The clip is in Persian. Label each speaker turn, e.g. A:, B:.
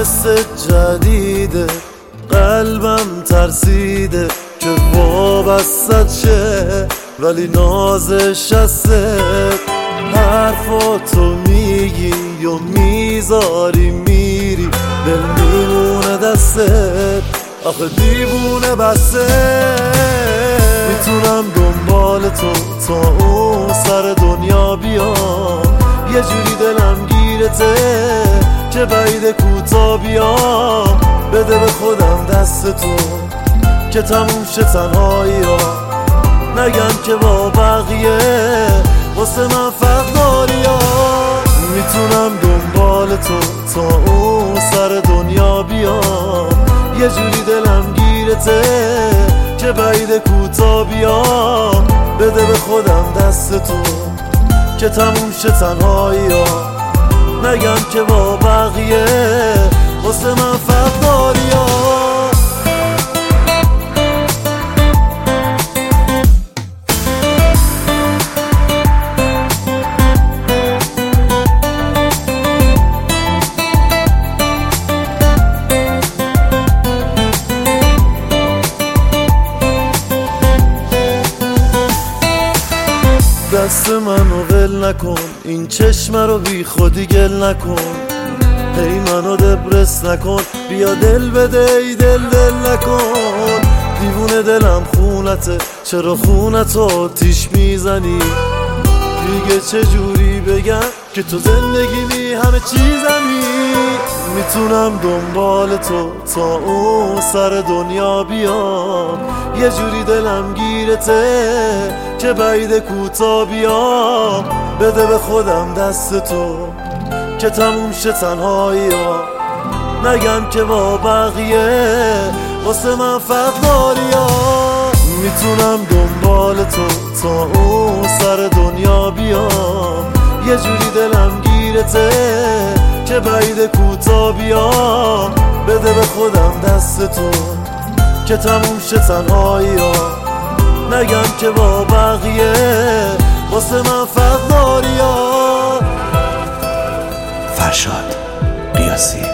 A: حس جدیده، قلبم ترسیده که وابستت شه، ولی نازش هسته. حرفاتو میگی یا میذاری میری، دل میمونه دستت، آخه دیوونه بسته. میتونم دنبال تو تا اون سر دنیا بیام، یه جوری دلم گیرته که بعید کوتا بیام. بده به خودم دست تو که تموم شه تنهایی ها، نگم که با بقیه واسه من فرق داری ها. میتونم دنبال تو تا اون سر دنیا بیام، یه جوری دلم گیرته که بعید کوتا بیام. بده به خودم دست تو که تموم شه تنهایی ها، نگم که با بقیه واسه من فرق داری ها. دست منو ول نکن، این چشم رو بی خودی گل نکن. هی منو دبرس نکن، بیا دل بده ای دل نکن. دیوونه دلم خونته، چرا خونتو آتیش میزنی؟ دیگه چجوری بگم که تو زندگیمی همه چیزمی؟ میتونم دنبال تو تا اون سر دنیا بیام، یه جوری دلم گیرته که بعید کوتا بیام. بده به خودم دست تو که تموم شه تنهایی ها، نگم که با بقیه واسه من فرق داری ها. میتونم دنبال تو تا اون سر دنیا بیام، یه جوری دلم گیرته که بعید کوتا بیام. بده به خودم دست تو که تموم شه تنهایی ها، نگم که با بقیه واسه من فرق داری ها.
B: فرشاد قیاسی.